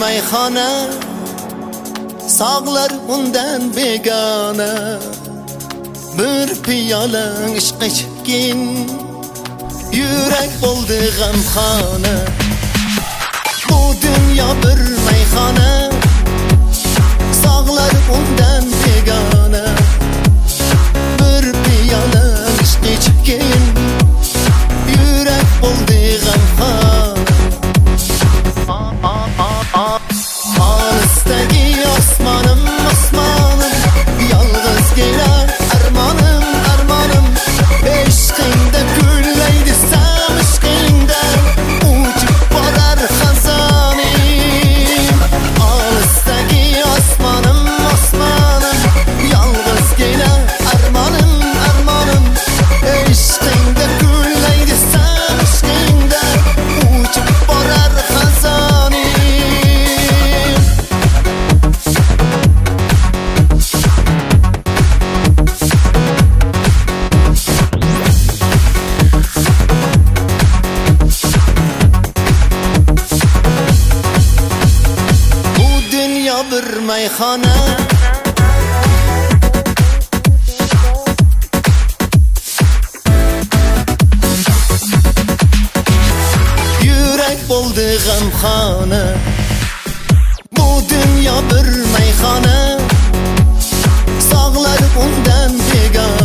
meyxana, sağlar undan begona. Bir piyola ishq ichgin, yurak bo'ldi g'amxona. Bu dunyo bir meyxana, sağlar undan begona. Bir piyola ishq ichgin, yurak bo'ldi g'amxona. Olisdagi osmonim, osmonim, yolg'izgina armonim, armonim. Ishqingda gullaydi sam, ishqingda uchib borar xazonim. Olisdagi osmonim, osmonim, yolg'izgina armonim, armonim. Ishqingda gullaydi sam, ishqingda uchib borar xazonim. Bir meyxana, yurak bo'ldi g'amxona. Bu dunyo bir meyxana, sog'lar undan begona.